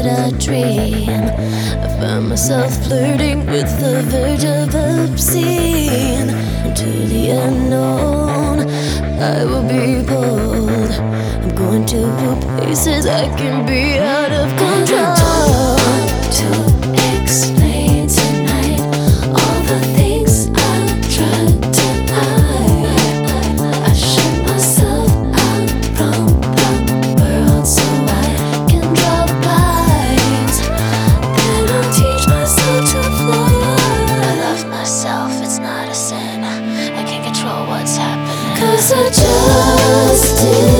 I dream. I find myself flirting with the verge of obscene. Into the unknown, I will be bold. I'm going to places I can be out of control. To explain tonight all the things I've tried to hide. I shut myself out from the world so I can draw lines. Then I'll teach myself to fly. I love myself, it's not a sin. I can't control what's happening, 'cause I just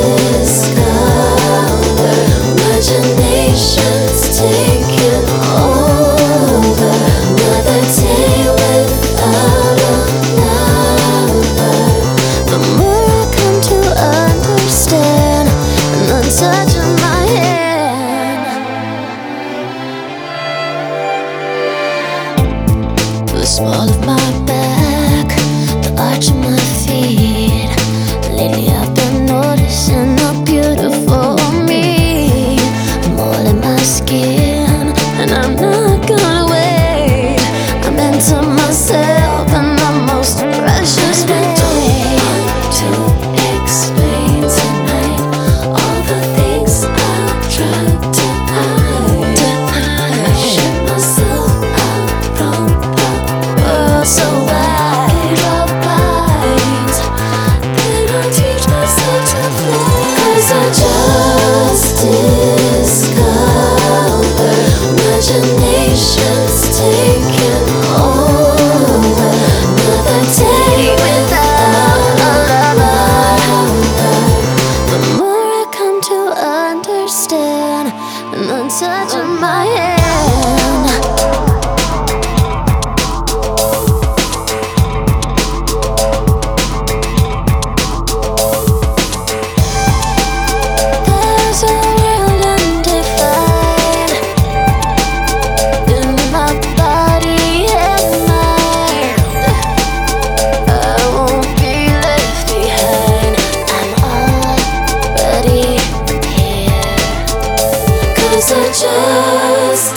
discovered imagination's taking over. Another day without a lover. The more I come to understand, and the touch of my hand, the small of my back, the arch of my feet. Lately I've been noticing how beautiful me. I'm all in my skin, and I'm not gonna wait. I'm into myself in the most precious way. To explain tonight all the things I've tried to hide. I shut myself out from the world so I draw lines. Then I'll teach myself to fly. 'Cause I just discovered imagination's taking over. Another day without a lover. The more I come to understand, and the touch of my hand. There's a world undefined in my body and mind. I won't be left behind. I'm already here. 'Cause I just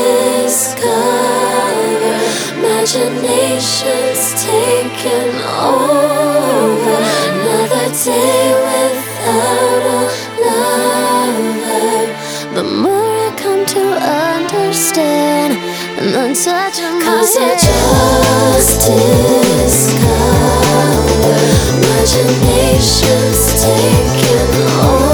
discovered imagination's taking over. Another day without a lover. The more I come to understand, and the touch of my hand. 'Cause I just discovered imagination's taking over.